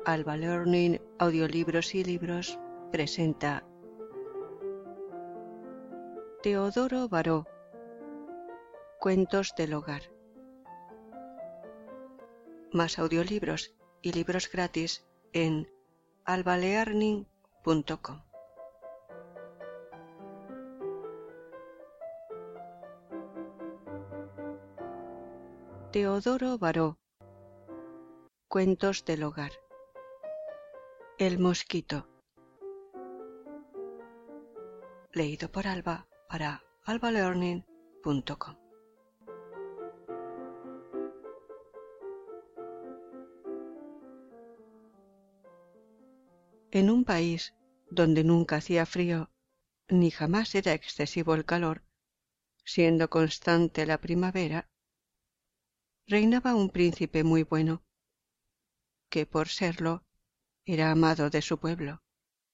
Alba Learning Audiolibros y Libros presenta Teodoro Baró, Cuentos del Hogar. Más audiolibros y libros gratis en albalearning.com. Teodoro Baró, Cuentos del Hogar. El mosquito. Leído por Alba para albalearning.com. En un país donde nunca hacía frío, ni jamás era excesivo el calor, siendo constante la primavera, reinaba un príncipe muy bueno, que por serlo era amado de su pueblo.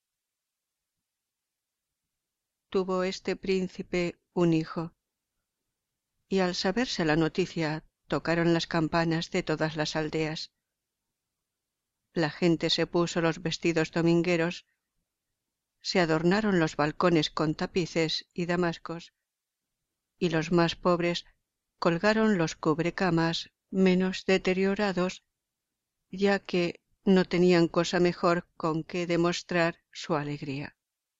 Tuvo este príncipe un hijo, y al saberse la noticia tocaron las campanas de todas las aldeas. La gente se puso los vestidos domingueros, se adornaron los balcones con tapices y damascos, y los más pobres colgaron los cubrecamas menos deteriorados, ya que no tenían cosa mejor con que demostrar su alegría.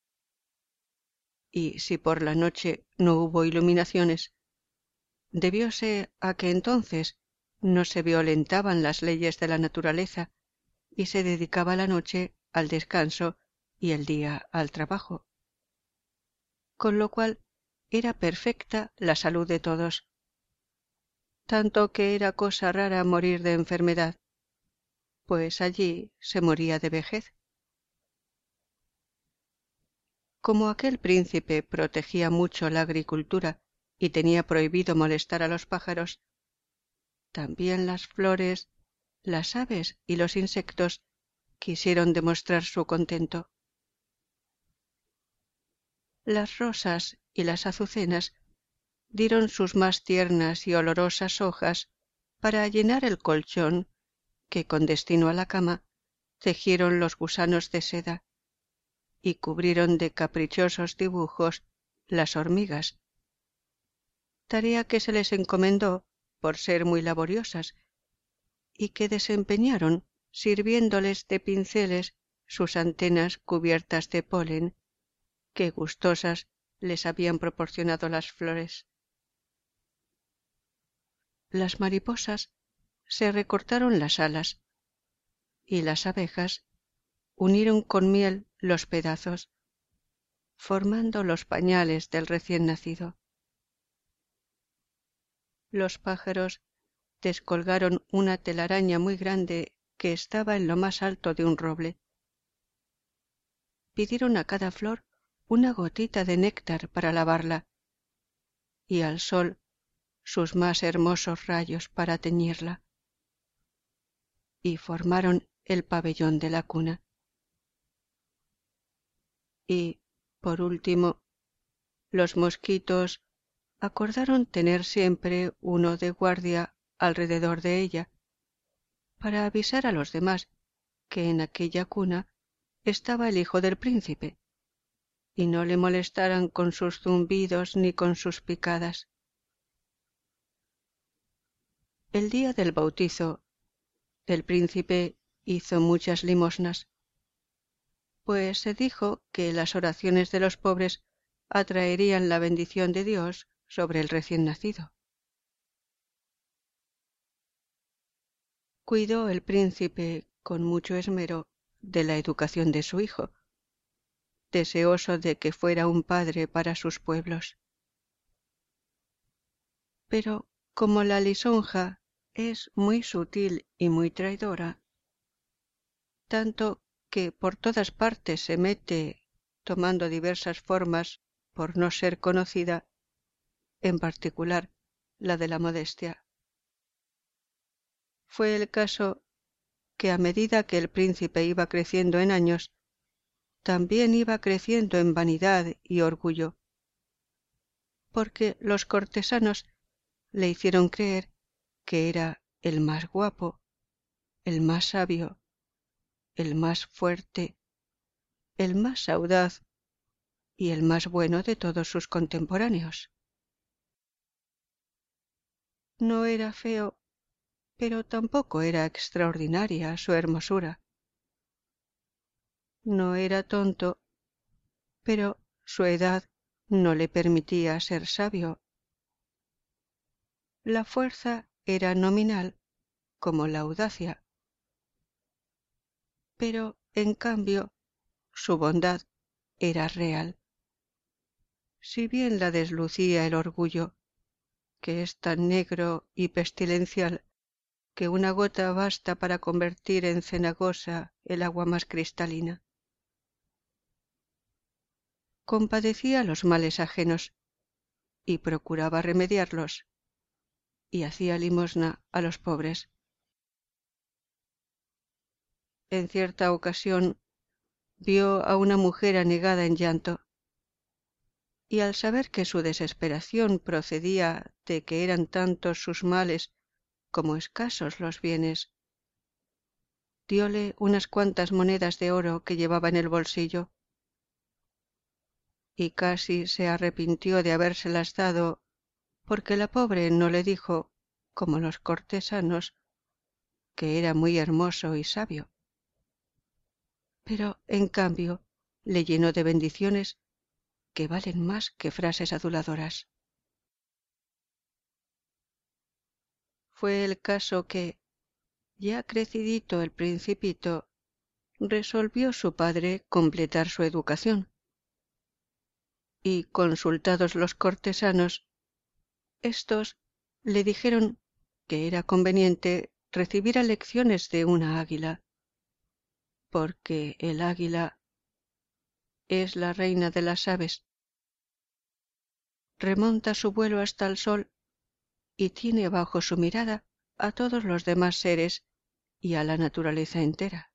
Y si por la noche no hubo iluminaciones, debióse a que entonces no se violentaban las leyes de la naturaleza y se dedicaba la noche al descanso y el día al trabajo, con lo cual era perfecta la salud de todos, tanto que era cosa rara morir de enfermedad, pues allí se moría de vejez. Como aquel príncipe protegía mucho la agricultura y tenía prohibido molestar a los pájaros, también las flores, las aves y los insectos quisieron demostrar su contento. Las rosas y las azucenas dieron sus más tiernas y olorosas hojas para llenar el colchón que con destino a la cama tejieron los gusanos de seda y cubrieron de caprichosos dibujos las hormigas, tarea que se les encomendó por ser muy laboriosas y que desempeñaron sirviéndoles de pinceles sus antenas cubiertas de polen que gustosas les habían proporcionado las flores. Las mariposas se recortaron las alas y las abejas unieron con miel los pedazos, formando los pañales del recién nacido. Los pájaros descolgaron una telaraña muy grande que estaba en lo más alto de un roble. Pidieron a cada flor una gotita de néctar para lavarla, y al sol sus más hermosos rayos para teñirla, y formaron el pabellón de la cuna. Y, por último, los mosquitos acordaron tener siempre uno de guardia alrededor de ella, para avisar a los demás que en aquella cuna estaba el hijo del príncipe, y no le molestaran con sus zumbidos ni con sus picadas. El día del bautizo, el príncipe hizo muchas limosnas, pues se dijo que las oraciones de los pobres atraerían la bendición de Dios sobre el recién nacido. Cuidó el príncipe con mucho esmero de la educación de su hijo, deseoso de que fuera un padre para sus pueblos. Pero como la lisonja es muy sutil y muy traidora, tanto que por todas partes se mete tomando diversas formas por no ser conocida, en particular la de la modestia. Fue el caso que a medida que el príncipe iba creciendo en años, también iba creciendo en vanidad y orgullo, porque los cortesanos le hicieron creer que era el más guapo, el más sabio, el más fuerte, el más audaz y el más bueno de todos sus contemporáneos. No era feo, pero tampoco era extraordinaria su hermosura. No era tonto, pero su edad no le permitía ser sabio. La fuerza era nominal, como la audacia, pero, en cambio, su bondad era real. Si bien la deslucía el orgullo, que es tan negro y pestilencial que una gota basta para convertir en cenagosa el agua más cristalina. Compadecía los males ajenos y procuraba remediarlos, y hacía limosna a los pobres. En cierta ocasión vio a una mujer anegada en llanto, y al saber que su desesperación procedía de que eran tantos sus males como escasos los bienes, dióle unas cuantas monedas de oro que llevaba en el bolsillo, y casi se arrepintió de habérselas dado, porque la pobre no le dijo, como los cortesanos, que era muy hermoso y sabio. Pero, en cambio, le llenó de bendiciones que valen más que frases aduladoras. Fue el caso que, ya crecidito el principito, resolvió su padre completar su educación, y consultados los cortesanos, éstos le dijeron que era conveniente recibir lecciones de una águila, porque el águila es la reina de las aves, remonta su vuelo hasta el sol y tiene bajo su mirada a todos los demás seres y a la naturaleza entera,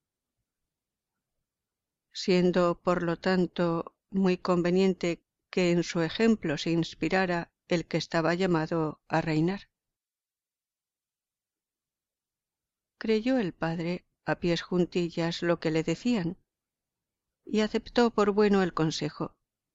siendo por lo tanto muy conveniente que en su ejemplo se inspirara el que estaba llamado a reinar. Creyó el padre a pies juntillas lo que le decían, y aceptó por bueno el consejo.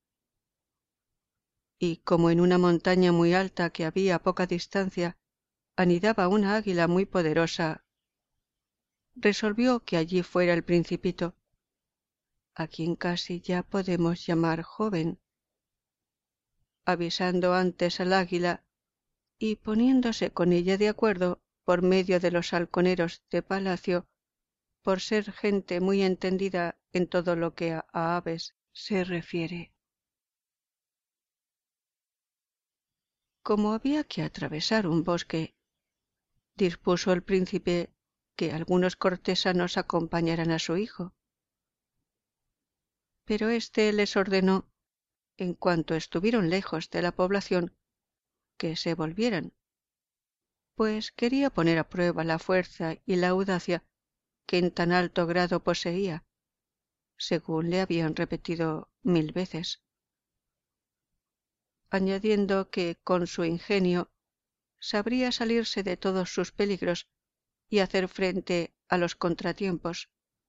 Y como en una montaña muy alta que había a poca distancia anidaba una águila muy poderosa, resolvió que allí fuera el principito, a quien casi ya podemos llamar joven, avisando antes al águila y poniéndose con ella de acuerdo por medio de los halconeros de palacio, por ser gente muy entendida en todo lo que a aves se refiere. Como había que atravesar un bosque, dispuso el príncipe que algunos cortesanos acompañaran a su hijo, pero éste les ordenó, en cuanto estuvieron lejos de la población, que se volvieran, pues quería poner a prueba la fuerza y la audacia que en tan alto grado poseía, según le habían repetido 1000 veces, añadiendo que con su ingenio sabría salirse de todos sus peligros y hacer frente a los contratiempos.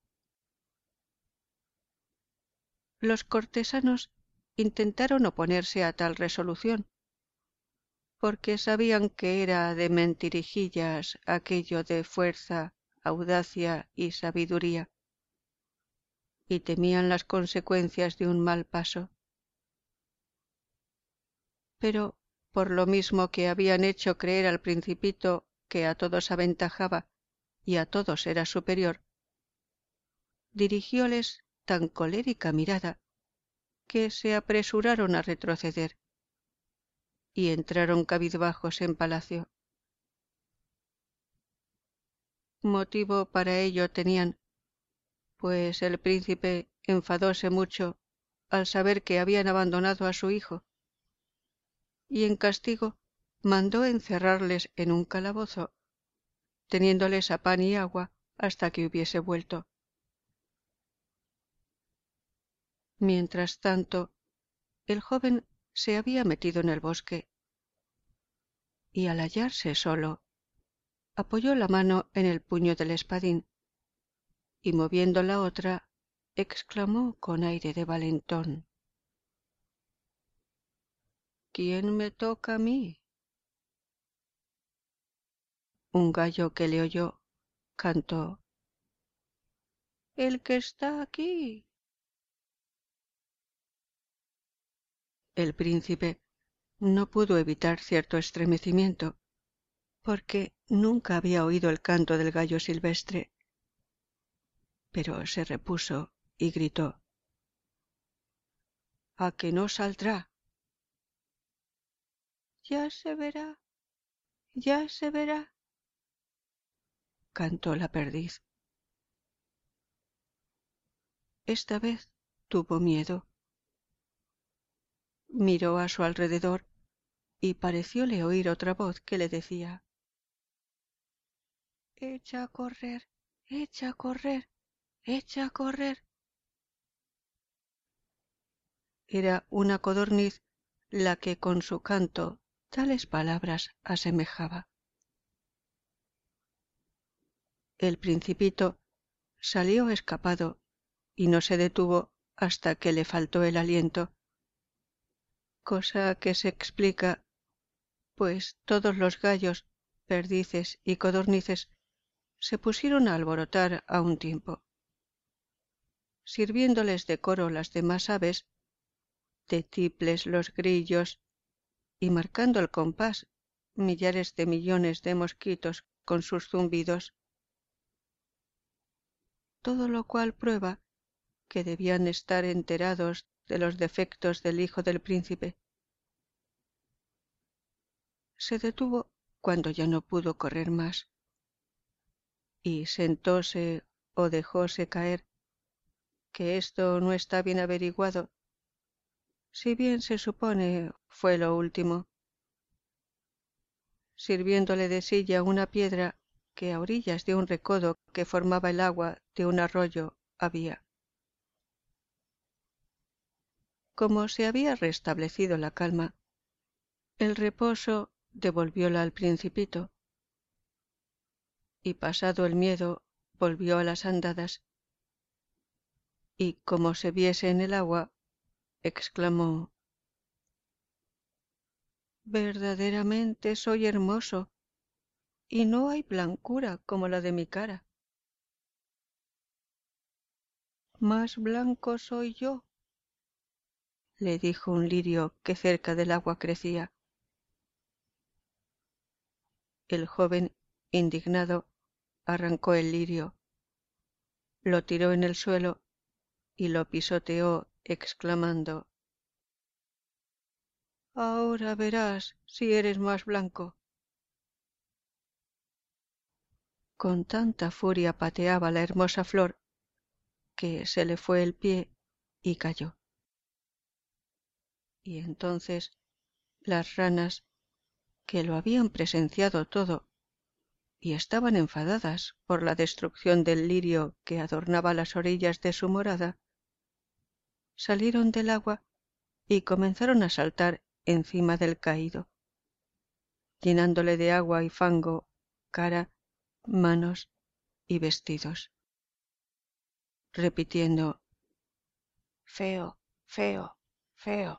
Los cortesanos intentaron oponerse a tal resolución, porque sabían que era de mentirijillas aquello de fuerza, audacia y sabiduría, y temían las consecuencias de un mal paso. Pero, por lo mismo que habían hecho creer al principito que a todos aventajaba y a todos era superior, dirigióles tan colérica mirada que se apresuraron a retroceder y entraron cabizbajos en palacio. Motivo para ello tenían, pues el príncipe enfadóse mucho al saber que habían abandonado a su hijo, y en castigo mandó encerrarles en un calabozo, teniéndoles a pan y agua hasta que hubiese vuelto. Mientras tanto, el joven se había metido en el bosque, y al hallarse solo, apoyó la mano en el puño del espadín, y moviendo la otra, exclamó con aire de valentón: ¿Quién me toca a mí? Un gallo que le oyó cantó: El que está aquí. El príncipe no pudo evitar cierto estremecimiento, porque nunca había oído el canto del gallo silvestre, pero se repuso y gritó: ¿A que no saldrá? Ya se verá, ya se verá, cantó la perdiz. Esta vez tuvo miedo. Miró a su alrededor y parecióle oír otra voz que le decía: Echa a correr, echa a correr, echa a correr. Era una codorniz la que con su canto tales palabras asemejaba. El principito salió escapado y no se detuvo hasta que le faltó el aliento, cosa que se explica, pues todos los gallos, perdices y codornices se pusieron a alborotar a un tiempo. Sirviéndoles de coro las demás aves, de tiples los grillos, y marcando el compás millares de millones de mosquitos con sus zumbidos, todo lo cual prueba que debían estar enterados de los defectos del hijo del príncipe. Se detuvo cuando ya no pudo correr más, y sentóse o dejóse caer, que esto no está bien averiguado, si bien se supone fue lo último, sirviéndole de silla una piedra que a orillas de un recodo que formaba el agua de un arroyo había. Como se había restablecido la calma, el reposo devolvióla al principito, y pasado el miedo volvió a las andadas, y como se viese en el agua, exclamó: Verdaderamente soy hermoso, y no hay blancura como la de mi cara. Más blanco soy yo, le dijo un lirio que cerca del agua crecía. El joven, indignado, arrancó el lirio, lo tiró en el suelo y lo pisoteó, exclamando: Ahora verás si eres más blanco. Con tanta furia pateaba la hermosa flor que se le fue el pie y cayó. Y entonces las ranas, que lo habían presenciado todo y estaban enfadadas por la destrucción del lirio que adornaba las orillas de su morada, salieron del agua y comenzaron a saltar encima del caído, llenándole de agua y fango cara, manos y vestidos, repitiendo: Feo, feo, feo.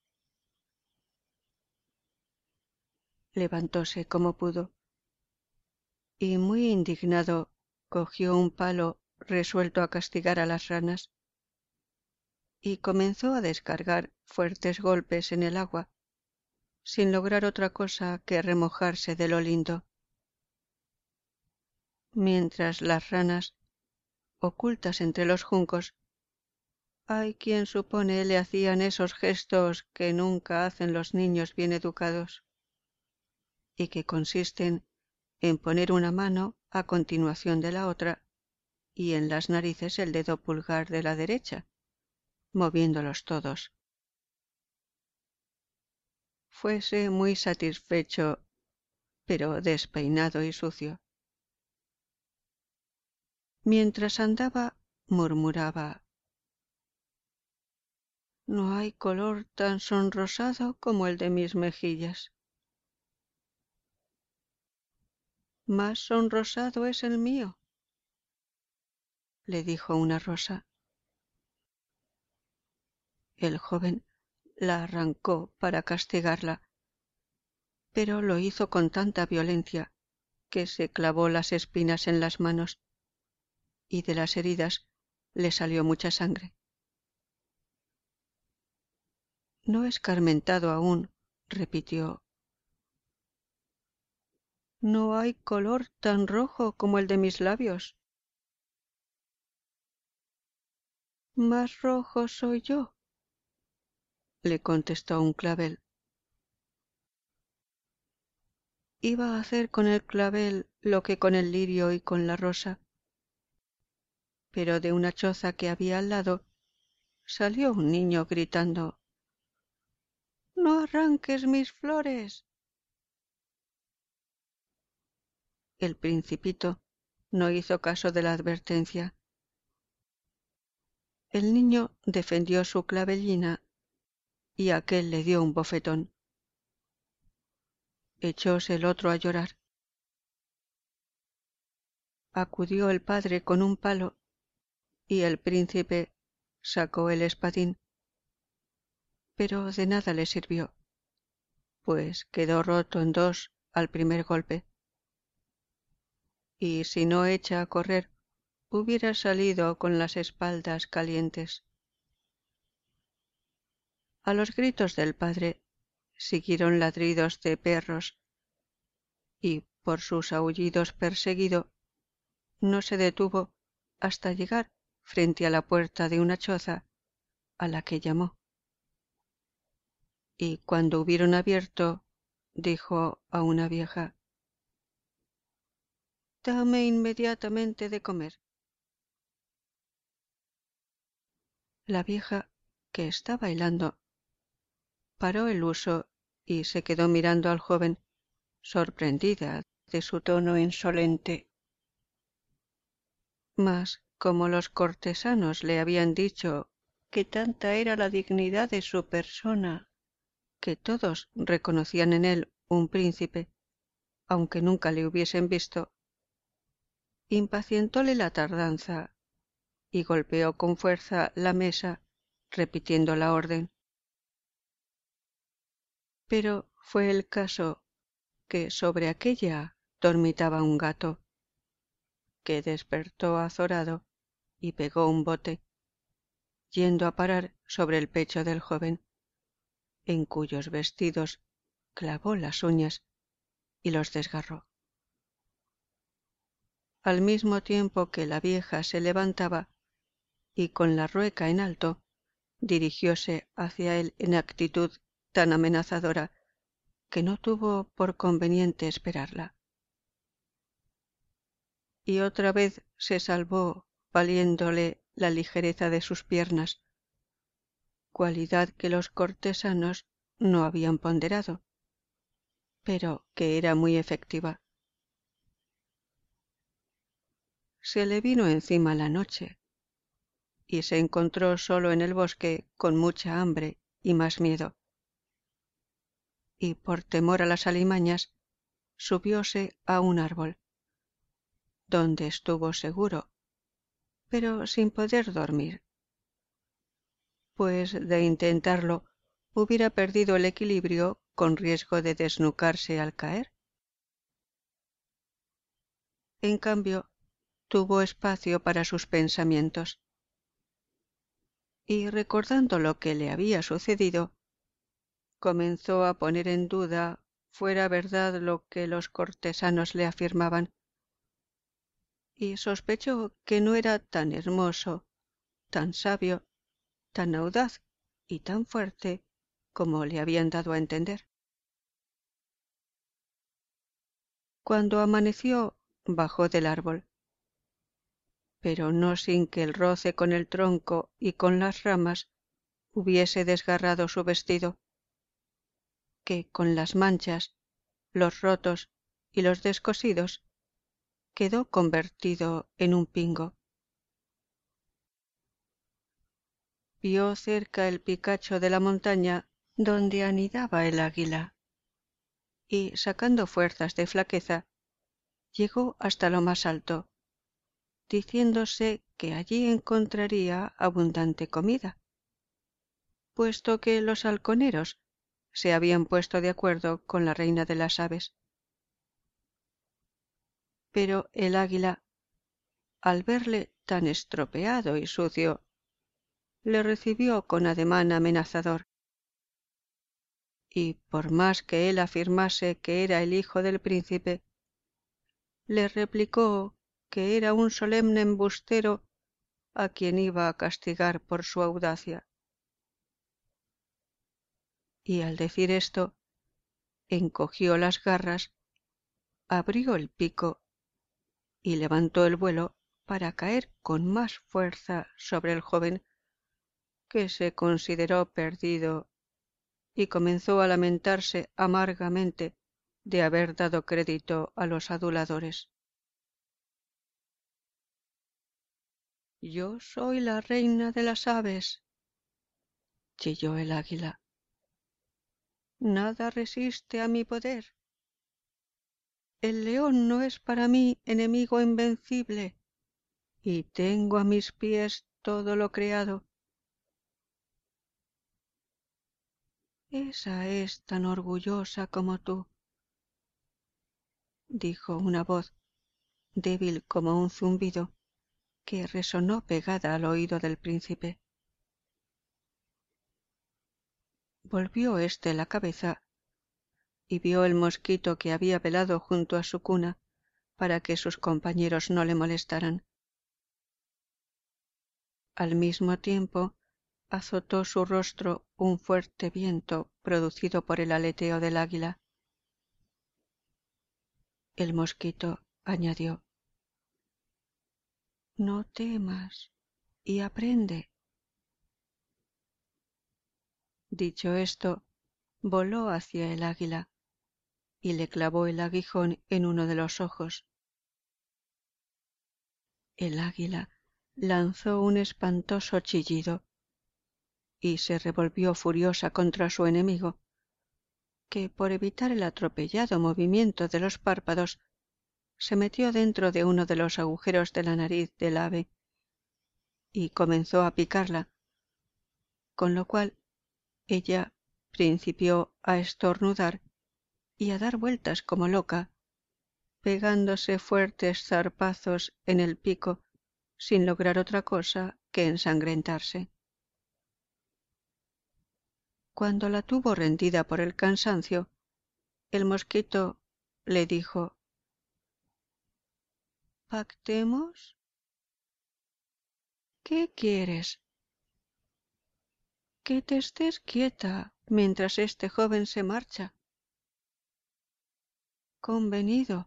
Levantóse como pudo, y muy indignado cogió un palo resuelto a castigar a las ranas, y comenzó a descargar fuertes golpes en el agua, sin lograr otra cosa que remojarse de lo lindo. Mientras las ranas, ocultas entre los juncos, hay quien supone le hacían esos gestos que nunca hacen los niños bien educados, y que consisten en poner una mano a continuación de la otra y en las narices el dedo pulgar de la derecha, moviéndolos todos. Fuese muy satisfecho, pero despeinado y sucio. Mientras andaba, murmuraba: No hay color tan sonrosado como el de mis mejillas. Más sonrosado es el mío. le dijo una rosa. El joven la arrancó para castigarla, pero lo hizo con tanta violencia que se clavó las espinas en las manos y de las heridas le salió mucha sangre. No escarmentado aún, repitió. No hay color tan rojo como el de mis labios. Más rojo soy yo, le contestó un clavel. Iba a hacer con el clavel lo que con el lirio y con la rosa, pero de una choza que había al lado salió un niño gritando: «¡No arranques mis flores!». El principito no hizo caso de la advertencia. El niño defendió su clavellina y aquél le dio un bofetón. Echóse el otro a llorar. Acudió el padre con un palo y el príncipe sacó el espadín, pero de nada le sirvió, pues quedó roto en dos al primer golpe, y si no echa a correr hubiera salido con las espaldas calientes. A los gritos del padre siguieron ladridos de perros, y por sus aullidos perseguido no se detuvo hasta llegar frente a la puerta de una choza a la que llamó. Y cuando hubieron abierto, dijo a una vieja: «Dame inmediatamente de comer». La vieja, que está bailando, paró el uso y se quedó mirando al joven, sorprendida de su tono insolente. Mas, como los cortesanos le habían dicho que tanta era la dignidad de su persona, que todos reconocían en él un príncipe, aunque nunca le hubiesen visto, impacientóle la tardanza y golpeó con fuerza la mesa, repitiendo la orden. Pero fue el caso que sobre aquella dormitaba un gato, que despertó azorado y pegó un bote, yendo a parar sobre el pecho del joven, en cuyos vestidos clavó las uñas y los desgarró. Al mismo tiempo que la vieja se levantaba y con la rueca en alto dirigióse hacia él en actitud tan amenazadora que no tuvo por conveniente esperarla. Y otra vez se salvó valiéndole la ligereza de sus piernas, cualidad que los cortesanos no habían ponderado, pero que era muy efectiva. Se le vino encima la noche y se encontró solo en el bosque con mucha hambre y más miedo, y por temor a las alimañas subióse a un árbol, donde estuvo seguro, pero sin poder dormir, pues de intentarlo hubiera perdido el equilibrio con riesgo de desnucarse al caer. En cambio, tuvo espacio para sus pensamientos, y recordando lo que le había sucedido, comenzó a poner en duda fuera verdad lo que los cortesanos le afirmaban, y sospechó que no era tan hermoso, tan sabio, tan audaz y tan fuerte como le habían dado a entender. Cuando amaneció, bajó del árbol, pero no sin que el roce con el tronco y con las ramas hubiese desgarrado su vestido, que con las manchas, los rotos y los descosidos quedó convertido en un pingo. Vio cerca el picacho de la montaña donde anidaba el águila, y sacando fuerzas de flaqueza, llegó hasta lo más alto, diciéndose que allí encontraría abundante comida, puesto que los halconeros se habían puesto de acuerdo con la reina de las aves. Pero el águila, al verle tan estropeado y sucio, le recibió con ademán amenazador, y por más que él afirmase que era el hijo del príncipe, le replicó que era un solemne embustero a quien iba a castigar por su audacia. Y al decir esto, encogió las garras, abrió el pico y levantó el vuelo para caer con más fuerza sobre el joven, que se consideró perdido y comenzó a lamentarse amargamente de haber dado crédito a los aduladores. «Yo soy la reina de las aves», chilló el águila. «Nada resiste a mi poder. El león no es para mí enemigo invencible, y tengo a mis pies todo lo creado. Esa es tan orgullosa como tú», dijo una voz, débil como un zumbido, que resonó pegada al oído del príncipe. Volvió éste la cabeza y vio el mosquito que había velado junto a su cuna para que sus compañeros no le molestaran. Al mismo tiempo azotó su rostro un fuerte viento producido por el aleteo del águila. El mosquito añadió: «No temas y aprende». Dicho esto, voló hacia el águila y le clavó el aguijón en uno de los ojos. El águila lanzó un espantoso chillido y se revolvió furiosa contra su enemigo, que por evitar el atropellado movimiento de los párpados se metió dentro de uno de los agujeros de la nariz del ave y comenzó a picarla, con lo cual ella principió a estornudar y a dar vueltas como loca, pegándose fuertes zarpazos en el pico sin lograr otra cosa que ensangrentarse. Cuando la tuvo rendida por el cansancio, el mosquito le dijo: «¿Pactemos? ¿Qué quieres? Que te estés quieta mientras este joven se marcha». «Convenido».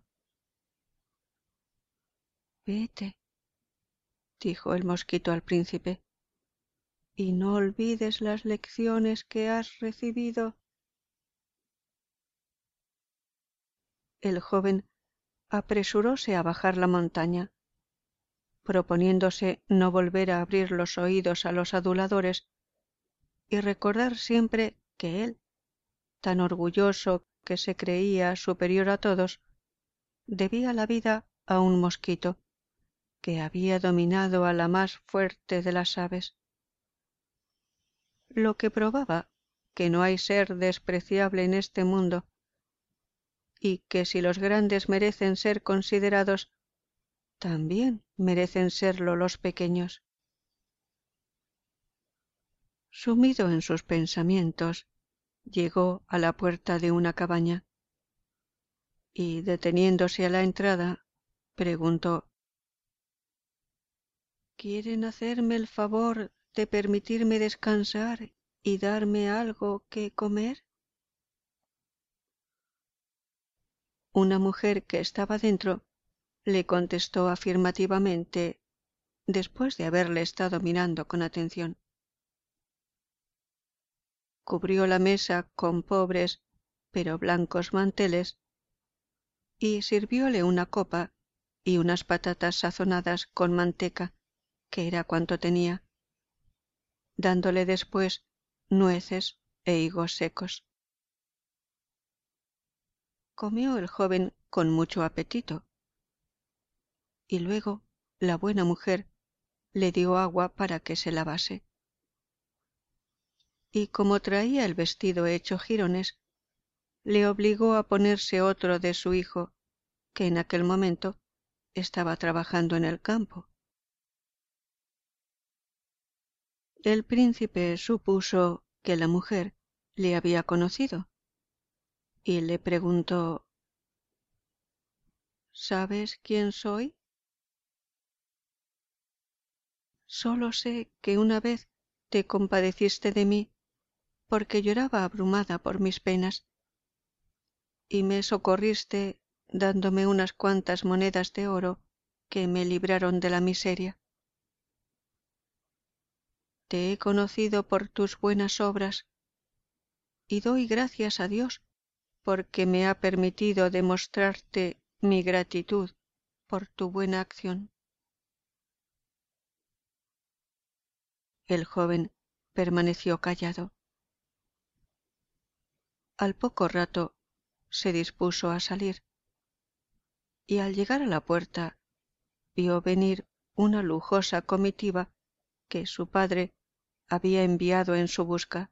«Vete», dijo el mosquito al príncipe, «y no olvides las lecciones que has recibido». El joven apresuróse a bajar la montaña, proponiéndose no volver a abrir los oídos a los aduladores y recordar siempre que él, tan orgulloso que se creía superior a todos, debía la vida a un mosquito que había dominado a la más fuerte de las aves, lo que probaba que no hay ser despreciable en este mundo, y que si los grandes merecen ser considerados, también merecen serlo los pequeños. Sumido en sus pensamientos, llegó a la puerta de una cabaña y, deteniéndose a la entrada, preguntó: «¿Quieren hacerme el favor de permitirme descansar y darme algo que comer?». Una mujer que estaba dentro le contestó afirmativamente, después de haberle estado mirando con atención. Cubrió la mesa con pobres pero blancos manteles y sirvióle una copa y unas patatas sazonadas con manteca, que era cuanto tenía, dándole después nueces e higos secos. Comió el joven con mucho apetito y luego, la buena mujer le dio agua para que se lavase. Y como traía el vestido hecho jirones, le obligó a ponerse otro de su hijo, que en aquel momento estaba trabajando en el campo. El príncipe supuso que la mujer le había conocido y le preguntó: ¿Sabes quién soy? Solo sé que una vez te compadeciste de mí porque lloraba abrumada por mis penas y me socorriste dándome unas cuantas monedas de oro que me libraron de la miseria. Te he conocido por tus buenas obras y doy gracias a Dios porque me ha permitido demostrarte mi gratitud por tu buena acción. El joven permaneció callado. Al poco rato se dispuso a salir y al llegar a la puerta vio venir una lujosa comitiva que su padre había enviado en su busca.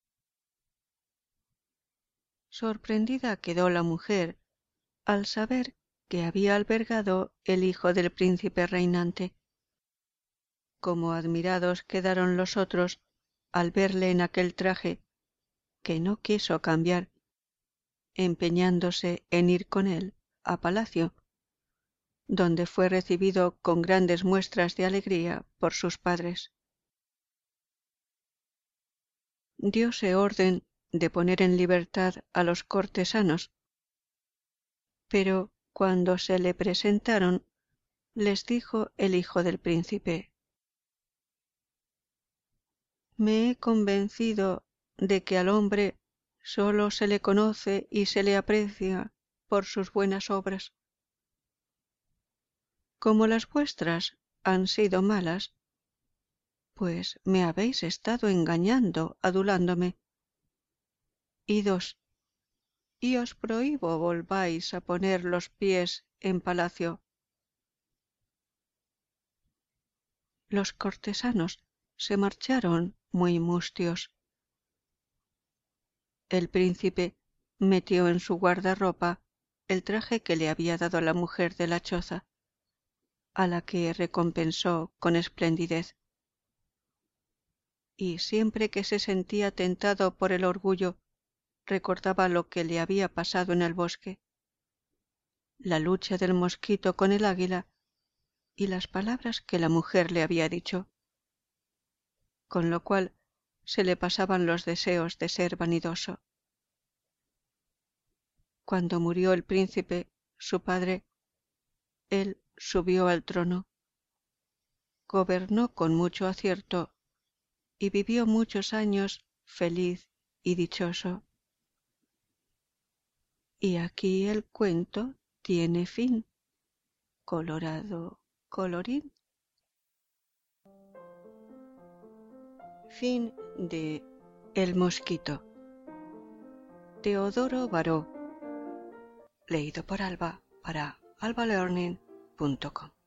Sorprendida quedó la mujer al saber que había albergado el hijo del príncipe reinante. Como admirados quedaron los otros al verle en aquel traje, que no quiso cambiar, empeñándose en ir con él a palacio, donde fue recibido con grandes muestras de alegría por sus padres. Dióse orden de poner en libertad a los cortesanos, pero cuando se le presentaron, les dijo el hijo del príncipe: Me he convencido de que al hombre sólo se le conoce y se le aprecia por sus buenas obras. Como las vuestras han sido malas, pues me habéis estado engañando, adulándome. Idos, y os prohíbo volváis a poner los pies en palacio. Los cortesanos se marcharon muy mustios. El príncipe metió en su guardarropa el traje que le había dado la mujer de la choza, a la que recompensó con esplendidez. Y siempre que se sentía tentado por el orgullo, recordaba lo que le había pasado en el bosque, la lucha del mosquito con el águila y las palabras que la mujer le había dicho, con lo cual se le pasaban los deseos de ser vanidoso. Cuando murió el príncipe, su padre, él subió al trono, gobernó con mucho acierto y vivió muchos años feliz y dichoso. Y aquí el cuento tiene fin. Colorado, colorín. Fin de El mosquito. Teodoro Baró. Leído por Alba para albalearning.com.